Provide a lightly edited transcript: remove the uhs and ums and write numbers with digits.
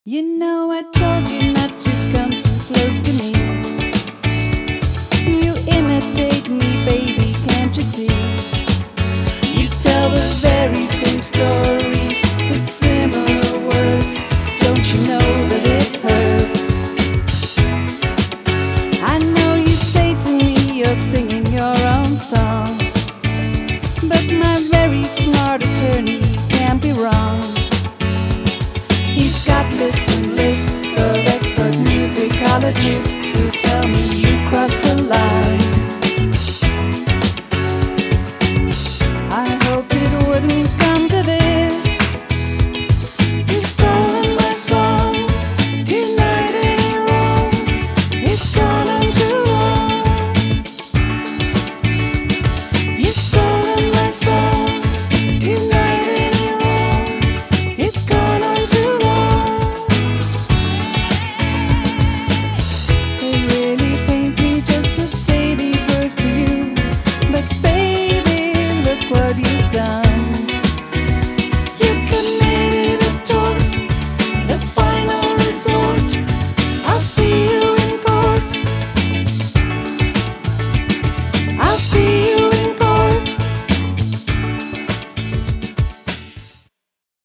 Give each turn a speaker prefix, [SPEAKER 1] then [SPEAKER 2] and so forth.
[SPEAKER 1] You know I told you not to come too close to me. You imitate me, baby, can't you see? You tell the very same stories with similar words. Don't you know that it hurts? I know you say to me you're singing your own song, but my very smart attorney can't be wrong. He's got lists and lists of expert musicologists who tell me you crossed the line.